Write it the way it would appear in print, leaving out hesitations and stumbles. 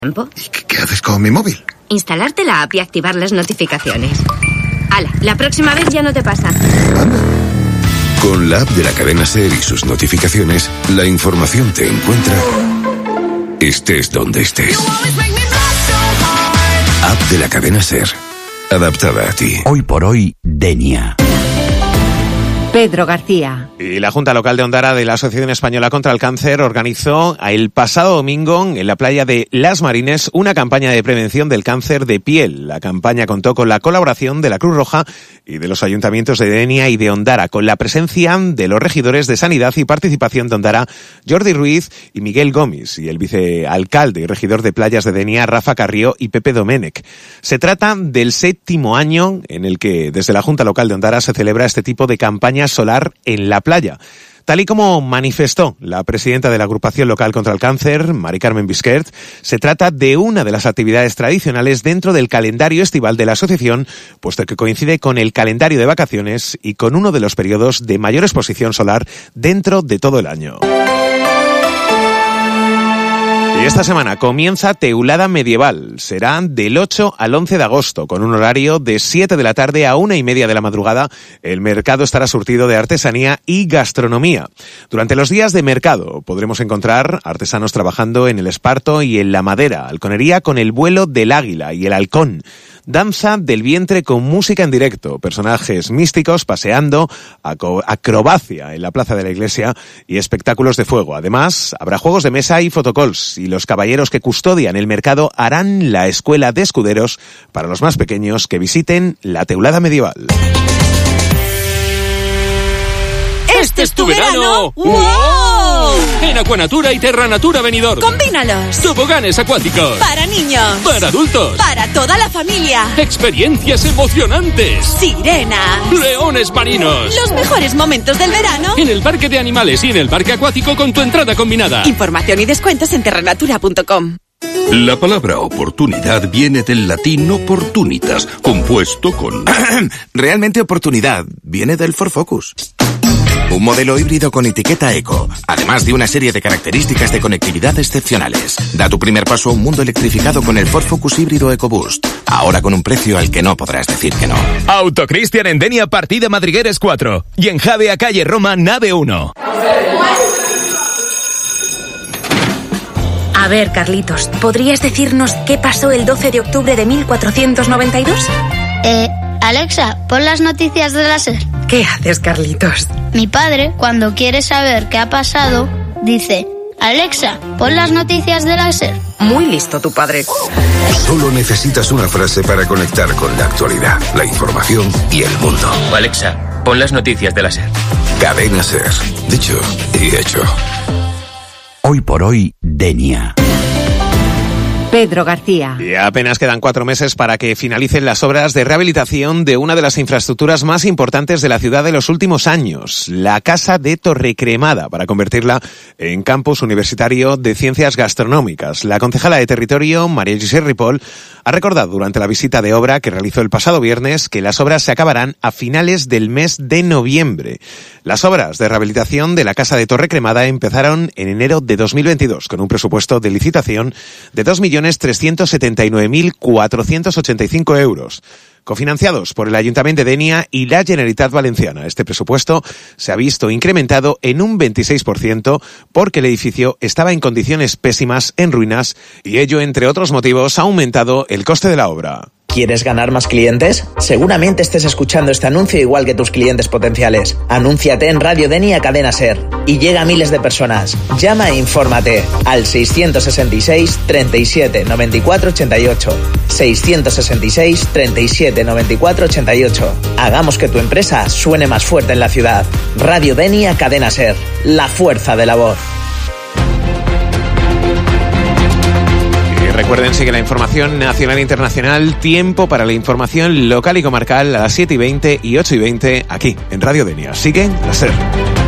tiempo. ¿Qué haces con mi móvil? Instalarte la app y activar las notificaciones. ¡Hala! La próxima vez ya no te pasa. Anda. Con la app de la cadena SER y sus notificaciones, la información te encuentra estés donde estés. App de la cadena SER. Adaptada a ti. Hoy por hoy, Denia. Pedro García. Y la Junta Local de Ondara de la Asociación Española contra el Cáncer organizó el pasado domingo en la playa de Las Marines una campaña de prevención del cáncer de piel. La campaña contó con la colaboración de la Cruz Roja y de los ayuntamientos de Denia y de Ondara, con la presencia de los regidores de Sanidad y Participación de Ondara, Jordi Ruiz y Miguel Gómez, y el vicealcalde y regidor de playas de Denia, Rafa Carrió y Pepe Domènech. Se trata del 7º año en el que desde la Junta Local de Ondara se celebra este tipo de campaña solar en la playa. Tal y como manifestó la presidenta de la Agrupación Local contra el Cáncer, Mari Carmen Bisquert, se trata de una de las actividades tradicionales dentro del calendario estival de la asociación, puesto que coincide con el calendario de vacaciones y con uno de los periodos de mayor exposición solar dentro de todo el año. Y esta semana comienza Teulada Medieval. Será del 8 al 11 de agosto, con un horario de 7 de la tarde a 1:30 de la madrugada. El mercado estará surtido de artesanía y gastronomía. Durante los días de mercado podremos encontrar artesanos trabajando en el esparto y en la madera, halconería con el vuelo del águila y el halcón, danza del vientre con música en directo, personajes místicos paseando, acrobacia en la plaza de la iglesia y espectáculos de fuego. Además, habrá juegos de mesa y fotocalls, y los caballeros que custodian el mercado harán la escuela de escuderos para los más pequeños que visiten la Teulada Medieval. ¡Este es tu verano! ¡Wow! En Aquanatura y Terranatura Benidorm. ¡Combínalos! Toboganes acuáticos. Para niños. Para adultos. Para toda la familia. Experiencias emocionantes. Sirenas. Leones marinos. Los mejores momentos del verano. En el parque de animales y en el parque acuático con tu entrada combinada. Información y descuentos en terranatura.com. La palabra oportunidad viene del latín opportunitas, compuesto con... Realmente oportunidad viene del Ford Focus. Un modelo híbrido con etiqueta eco, además de una serie de características de conectividad excepcionales. Da tu primer paso a un mundo electrificado con el Ford Focus híbrido EcoBoost. Ahora con un precio al que no podrás decir que no. Autocristian en Denia, partida Madrigueres 4. Y en Javea, calle Roma, nave 1. A ver, Carlitos, ¿podrías decirnos qué pasó el 12 de octubre de 1492? Alexa, pon las noticias de la SER. ¿Qué haces, Carlitos? Mi padre, cuando quiere saber qué ha pasado, dice: Alexa, pon las noticias de la SER. Muy listo tu padre. Solo necesitas una frase para conectar con la actualidad, la información y el mundo. Alexa, pon las noticias de la SER. Cadena SER. Dicho y hecho. Hoy por hoy, Denia. Pedro García. Y apenas quedan 4 meses para que finalicen las obras de rehabilitación de una de las infraestructuras más importantes de la ciudad de los últimos años, la Casa de Torrecremada, para convertirla en campus universitario de ciencias gastronómicas. La concejala de Territorio, María José Ripoll, ha recordado durante la visita de obra que realizó el pasado viernes que las obras se acabarán a finales del mes de noviembre. Las obras de rehabilitación de la Casa de Torrecremada empezaron en enero de 2022 con un presupuesto de licitación de 2.379.485 euros, cofinanciados por el Ayuntamiento de Denia y la Generalitat Valenciana. Este presupuesto se ha visto incrementado en un 26% porque el edificio estaba en condiciones pésimas, en ruinas, y ello, entre otros motivos, ha aumentado el coste de la obra. ¿Quieres ganar más clientes? Seguramente estés escuchando este anuncio igual que tus clientes potenciales. Anúnciate en Radio Denia Cadena SER y llega a miles de personas. Llama e infórmate al 666 37 94 88. 666 37 94 88. Hagamos que tu empresa suene más fuerte en la ciudad. Radio Denia Cadena SER. La fuerza de la voz. Recuerden, sigue la información nacional e internacional, tiempo para la información local y comarcal a las 7:20 y 8:20 aquí en Radio Denia. Sigue la SER.